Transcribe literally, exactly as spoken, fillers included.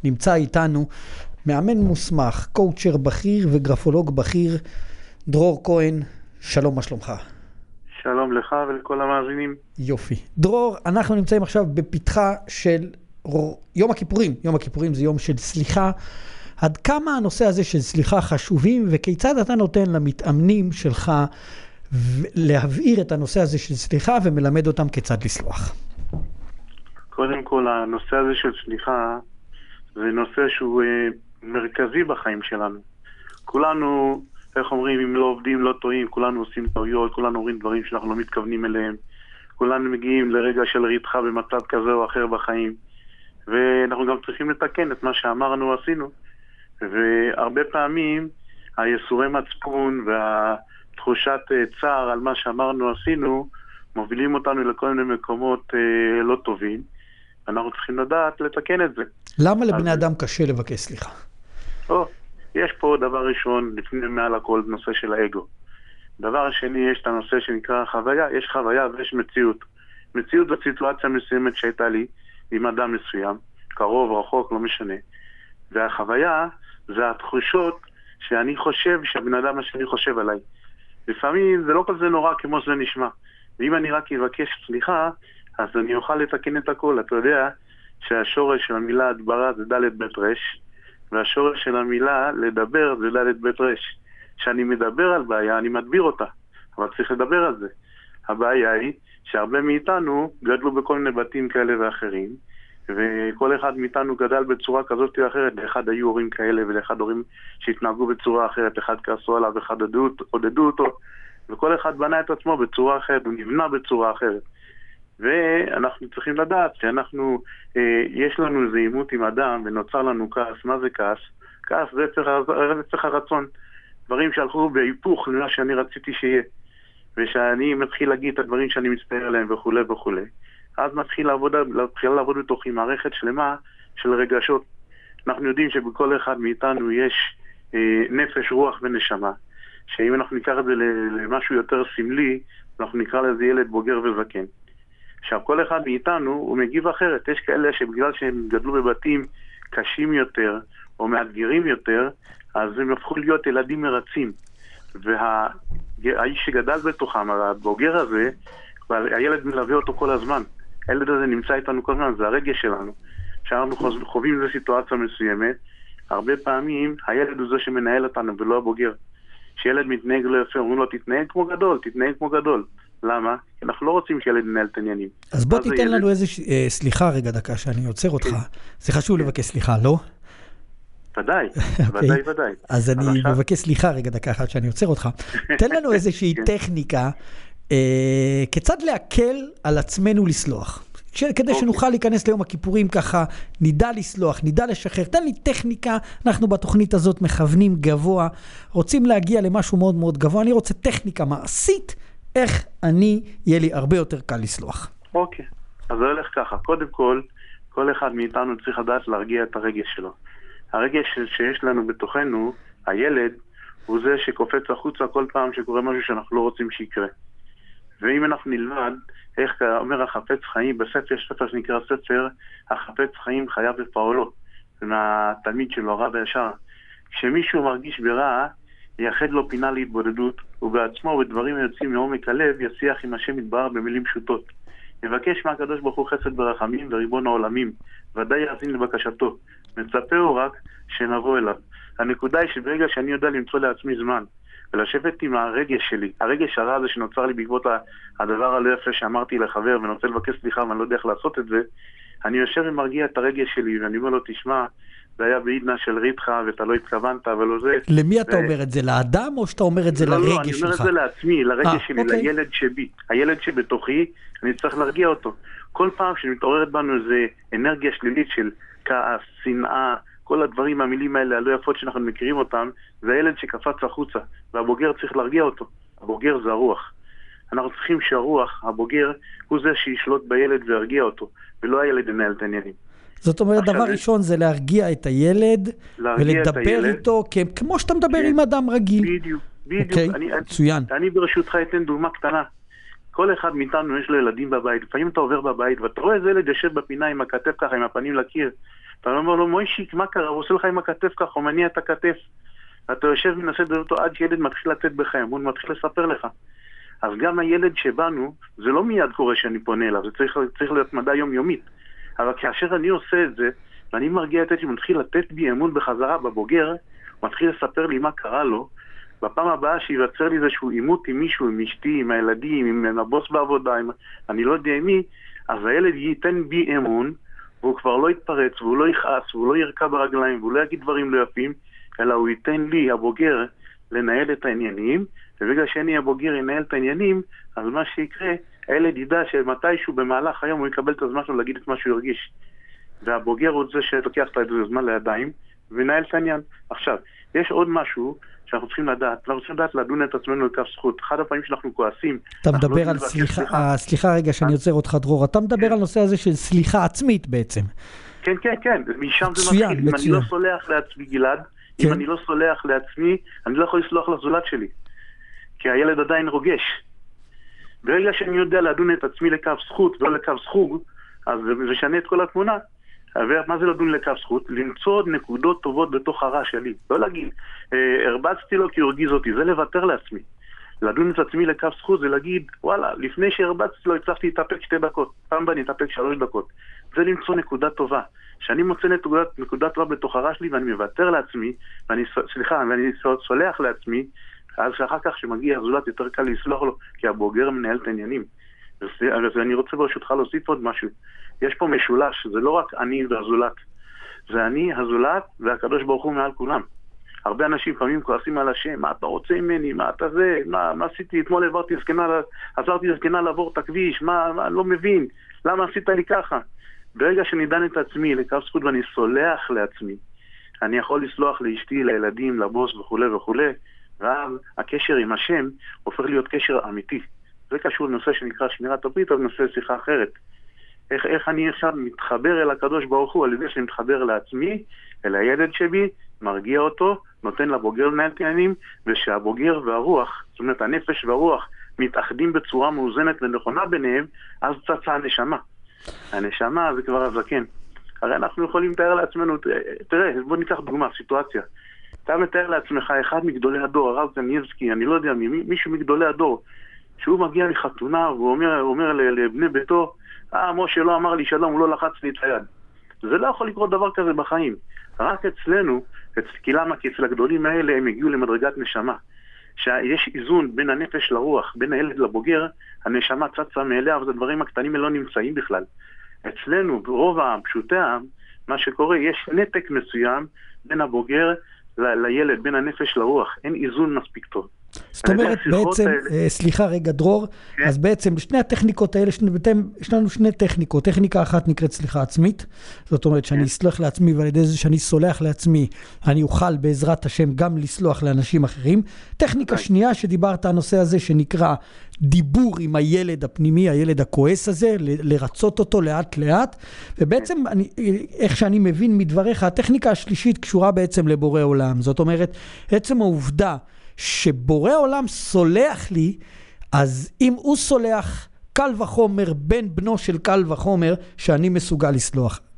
נמצא איתנו מאמן מוסמך, קואוצ'ר בכיר וגרפולוג בכיר, דרור כהן. שלום, מה שלומך? שלום לך ולכל המאזינים. יופי. דרור, אנחנו נמצאים עכשיו בפתחה של יום הכיפורים. יום הכיפורים זה יום של סליחה. עד כמה הנושא הזה של סליחה חשובים, וכיצד אתה נותן למתאמנים שלך להבהיר את הנושא הזה של סליחה ומלמד אותם כיצד לסלוח? קודם כל, הנושא הזה של סליחה זה נושא שהוא אה, מרכזי בחיים שלנו. כולנו, איך אומרים, אם לא עובדים, לא טועים, כולנו עושים טעויות, כולנו אומרים דברים שאנחנו לא מתכוונים אליהם, כולנו מגיעים לרגע של ריתחה במצב כזה או אחר בחיים, ואנחנו גם צריכים לתקן את מה שאמרנו עשינו. והרבה פעמים היסורי מצפון והתחושת צער על מה שאמרנו עשינו מובילים אותנו לכל מיני מקומות אה, לא טובים. אנחנו צריכים לדעת לתקן את זה. למה לבני אז... אדם קשה לבקש סליחה? או, יש פה דבר ראשון, לפני מעל הכל, נושא של האגו. דבר שני, יש את הנושא שנקרא חוויה. יש חוויה ויש מציאות. מציאות בסיטואציה מסוימת שהייתה לי עם אדם מסוים, קרוב, רחוק, לא משנה. והחוויה זה התחושות שאני חושב שהבן אדם השני חושב עליי. לפעמים זה לא כזה נורא כמו שזה נשמע. ואם אני רק אבקש סליחה, אז אני אוכל לתקן את הכל. אתה יודע שהשורש של המילה הדברה זה ד' ב' רש, והשורש של המילה לדבר זה ד' ב' רש. כשאני מדבר על בעיה, אני מדביר אותה. אבל צריך לדבר על זה. הבעיה היא שהרבה מאיתנו גדלו בכל מיני בתים כאלה ואחרים, וכל אחד מאיתנו גדל בצורה כזאת או אחרת. לאחד היו הורים כאלה ולאחד הורים שהתנהגו בצורה אחרת. אחד כעסו עליו, אחד עודדו אותו, וכל אחד בנה את עצמו בצורה אחרת, הוא נבנה בצורה אחרת. ואנחנו צריכים לדעת שאנחנו, אה, יש לנו איזה עימות עם אדם ונוצר לנו כעס. מה זה כעס? כעס זה רצח הרצון. דברים שהלכו בהיפוך למה שאני רציתי שיהיה. ושאני מתחיל להגיד את הדברים שאני מצטער עליהם וכו' וכו'. אז מתחיל לעבוד, מתחיל לעבוד בתוכי מערכת שלמה של רגשות. אנחנו יודעים שבכל אחד מאיתנו יש אה, נפש, רוח ונשמה. שאם אנחנו ניקח את זה למשהו יותר סמלי, אנחנו נקרא לזה ילד בוגר וזקן. עכשיו, כל אחד מאיתנו הוא מגיב אחרת. יש כאלה שבגלל שהם גדלו בבתים קשים יותר או מאתגרים יותר, אז הם הפכו להיות ילדים מרצים. והאיש שגדל בתוכם, הבוגר הזה, הילד מלווה אותו כל הזמן. הילד הזה נמצא איתנו כל הזמן, זה הרגש שלנו. כשאנחנו חווים איזו סיטואציה מסוימת, הרבה פעמים הילד הוא זה שמנהל אותנו ולא הבוגר. כשילד מתנהג לא יפה, אומרים לו תתנהג כמו גדול, תתנהג כמו גדול. למה? כי אנחנו לא רוצים שילד מנהל את העניינים. אז בוא תיתן לנו איזה, סליחה רגע דקה שאני עוצר אותך. זה חשוב לבקש סליחה, לא? ודאי, ודאי, ודאי. אז אני מבקש סליחה רגע דקה אחת שאני עוצר אותך. תן לנו איזושהי טכניקה כיצד להקל על עצמנו לסלוח. כדי שנוכל להיכנס ליום הכיפורים ככה, נדע לסלוח, נדע לשחרר. תן לי טכניקה, אנחנו בתוכנית הזאת מכוונים גבוה, רוצים להגיע למשהו מאוד מאוד גבוה, אני רוצה טכניקה מעשית, איך אני, יהיה לי הרבה יותר קל לסלוח. אוקיי, אז זה הולך ככה. קודם כל, כל אחד מאיתנו צריך לדעת להרגיע את הרגש שלו. הרגש שיש לנו בתוכנו, הילד, הוא זה שקופץ החוצה כל פעם שקורה משהו שאנחנו לא רוצים שיקרה. ואם אנחנו נלמד, איך אומר החפץ חיים, בספר, יש ספר שנקרא ספר, החפץ חיים חייו ופעולו, זה מהתלמיד שלו, הרב הישר. כשמישהו מרגיש ברע, יחד לו פינה להתבודדות, ובעצמו ובדברים היוצאים מעומק הלב, ישיח עם השם יתברך במילים פשוטות. יבקש מהקדוש ברוך הוא חסד ברחמים וריבון העולמים, ודאי יאזין לבקשתו. מצפהו רק שנבוא אליו. הנקודה היא שברגע שאני יודע למצוא לעצמי זמן, ולשבת עם הרגש שלי, הרגש הרע הזה שנוצר לי בעקבות הדבר הלא יפה שאמרתי לחבר, ואני רוצה לבקש סליחה ואני לא יודע איך לעשות את זה, אני יושב ומרגיע את הרגש שלי, ואני אומר לו, תשמע, זה היה בעידנה של ריתחה, ואתה לא התכוונת, ולא זה. למי אתה אומר את זה? לאדם, או שאתה אומר את זה לרגש שלך? לא, אני אומר את זה לעצמי, לרגש שלי, לילד שבי. הילד שבתוכי, אני צריך להרגיע אותו. כל פעם שמתעוררת בנו איזו אנרגיה שלילית של כעס, שנאה, כל הדברים, המילים האלה, הלא יפות שאנחנו מכירים אותם, זה הילד שקפץ החוצה, והבוגר צריך להרגיע אותו. הבוגר זה הרוח. אנחנו צריכים שהרוח, הבוגר, הוא זה שישלוט בילד וירגיע אותו, ולא הילד ינהל את העניינים. זאת אומרת, דבר ראשון זה להרגיע את הילד, ולדבר איתו, כמו שאתה מדבר עם אדם רגיל. בדיוק, בדיוק. מצוין. אני ברשותך אתן דוגמה קטנה. כל אחד מאיתנו יש לו ילדים בבית. לפעמים אתה עובר בבית, ואתה רואה איזה ילד יושב בפינה עם הכתף ככה, עם הפנים לקיר. אתה אומר לו, מוישיק, מה קרה? הוא עושה לך עם הכתף ככה, הוא מניע את הכתף. אתה יושב ומנסה לדבר אותו עד שילד מתחיל לתת בך אמון, מתחיל לספר לך. אז גם הילד שבנו, זה לא מיד קורה שאני פונה אליו, זה צריך, צריך להיות מדע יומיומית. אבל כאשר אני עושה את זה, ואני מרגיע את זה שמתחיל לתת בי אמון בחזרה בבוגר, הוא מתחיל לספר לי מה קרה לו, בפעם הבאה שיווצר לי איזשהו עימות עם מישהו, עם אשתי, עם הילדים, עם הבוס בעבודה, עם... אני לא יודע מי, אז הילד ייתן בי אמון, והוא כבר לא יתפרץ, והוא לא יכעס, והוא לא ירקע ברגליים, והוא לא יגיד דברים לא יפים, אלא הוא ייתן לי, הבוגר, לנהל את העניינים, ובגלל שאני הבוגר ינהל את העניינים, אז מה שיקרה, הילד ידע שמתישהו במהלך היום הוא יקבל את הזמן שלו להגיד את מה שהוא ירגיש. והבוגר הוא זה שלוקח את הזמן לידיים, ונהל את העניין. עכשיו, יש עוד משהו שאנחנו צריכים לדעת, אנחנו צריכים לדעת לדון את עצמנו לכף זכות. אחד הפעמים שאנחנו כועסים... אתה מדבר על סליחה, סליחה רגע שאני יוצר אותך דרור, אתה מדבר על נושא הזה של סליחה עצמית בעצם. כן, כן, כן, משם זה מתחיל. אם אני לא סולח לעצמי, גלעד, אם אני לא סולח לעצמי, אני לא יכול לסלוח לזולת שלי. כי הילד עדיין רוגש. ברגע שאני יודע לדון את עצמי לכף זכות ולא לכף זכוג, אז זה משנה את כל התמונה. מה זה לדון לכף זכות? למצוא נקודות טובות בתוך הרע שלי. לא להגיד, הרבצתי לו כי הוא הרגיז אותי, זה לוותר לעצמי. לדון את עצמי לכף זכות זה להגיד, וואלה, לפני שהרבצתי לו הצלחתי להתאפק שתי דקות, פעם בא נתאפק שלוש דקות. זה למצוא נקודה טובה. שאני מוצא נקודת, נקודה טובה בתוך הרע שלי ואני מוותר לעצמי, ואני, סליחה, ואני סולח לעצמי, אז שאחר כך שמגיע הזולת יותר קל לסלוח לו, כי הבוגר מנהל את העניינים. אז אני רוצה ברשותך להוסיף עוד משהו. יש פה משולש, זה לא רק אני והזולת. זה אני, הזולת, והקדוש ברוך הוא מעל כולם. הרבה אנשים פעמים כועסים על השם, מה אתה רוצה ממני, מה אתה זה, מה, מה עשיתי, אתמול עברתי זקנה, עזרתי זקנה לעבור את הכביש, מה, מה, לא מבין, למה עשית לי ככה? ברגע שאני דן את עצמי לכף זכות ואני סולח לעצמי, אני יכול לסלוח לאשתי, לילדים, לבוס וכו' וכו', ואז הקשר עם השם הופך להיות קשר אמיתי. זה קשור לנושא שנקרא שמירת הברית, אבל נושא שיחה אחרת. איך, איך אני עכשיו מתחבר אל הקדוש ברוך הוא, על ידי שאני מתחבר לעצמי, אל הילד שבי, מרגיע אותו, נותן לבוגר לנהל עניינים, ושהבוגר והרוח, זאת אומרת הנפש והרוח, מתאחדים בצורה מאוזנת ונכונה ביניהם, אז צצה הנשמה. הנשמה זה כבר הזקן. הרי אנחנו יכולים לתאר לעצמנו, תראה, בוא ניקח דוגמה, סיטואציה. אתה מתאר לעצמך אחד מגדולי הדור, הרב קניבסקי, אני לא יודע, מישהו מגדולי הדור, שהוא מגיע מחתונה והוא אומר, אומר לבני ביתו, אה, משה לא אמר לי שלום, הוא לא לחץ לי את היד. זה לא יכול לקרות דבר כזה בחיים. רק אצלנו, כי למה? כי אצל הגדולים האלה הם הגיעו למדרגת נשמה. שיש איזון בין הנפש לרוח, בין הילד לבוגר, הנשמה צצה מאליה, אבל הדברים הקטנים לא נמצאים בכלל. אצלנו, ברוב העם, פשוטי העם, מה שקורה, יש נתק מסוים בין הבוגר ל- לילד, בין הנפש לרוח. אין איזון מספיק טוב. זאת אומרת, בעצם, האלה... סליחה רגע דרור, כן. אז בעצם שני הטכניקות האלה, שני, יש לנו שני טכניקות, טכניקה אחת נקראת סליחה עצמית, זאת אומרת שאני כן. אסלח לעצמי, ועל ידי זה שאני סולח לעצמי, אני אוכל בעזרת השם גם לסלוח לאנשים אחרים. טכניקה כן. שנייה שדיברת הנושא הזה שנקרא דיבור עם הילד הפנימי, הילד הכועס הזה, ל- לרצות אותו לאט לאט, ובעצם כן. אני, איך שאני מבין מדבריך, הטכניקה השלישית קשורה בעצם לבורא עולם, זאת אומרת, עצם העובדה שבורא עולם סולח לי, אז אם הוא סולח, קל וחומר, בן בנו של קל וחומר, שאני מסוגל לסלוח.